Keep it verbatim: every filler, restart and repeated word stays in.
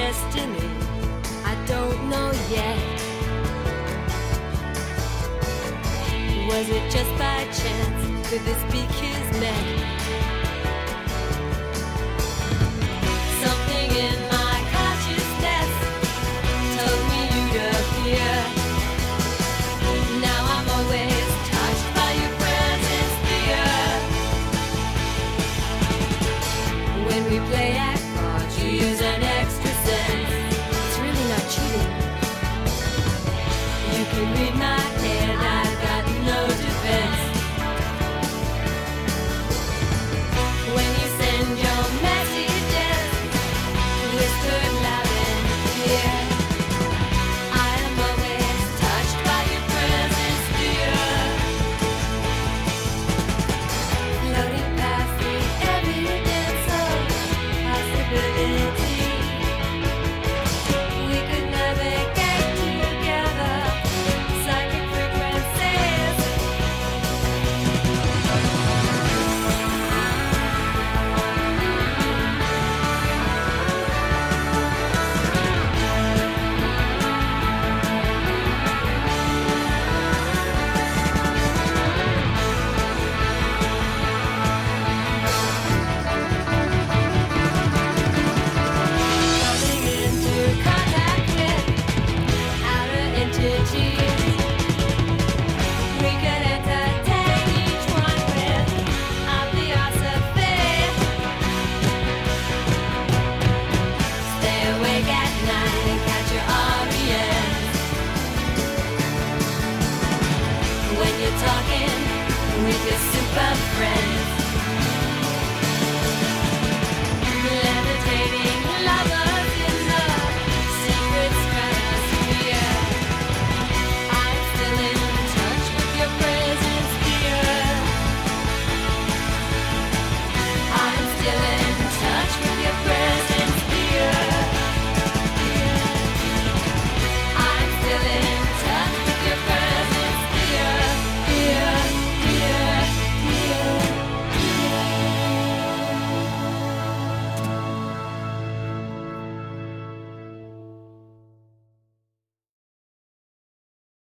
destiny? I don't know yet. Was it just by chance? Could this be kismet? Something in my consciousness told me you'd appear. Now I'm always touched by your presence dear. When we play at cards, you use an extra sense. It's really not cheating. You can read my head, I've got no defense. When you send your messages, whispered loud and clear, I am always touched by your presence, dear. Floating past the evidence of possibility, we could never get together. Psychic frequencies. Coming into contact with outer entities. We could entertain each one with our theosophy. Stay awake at night and catch your R E M. When you're talking with your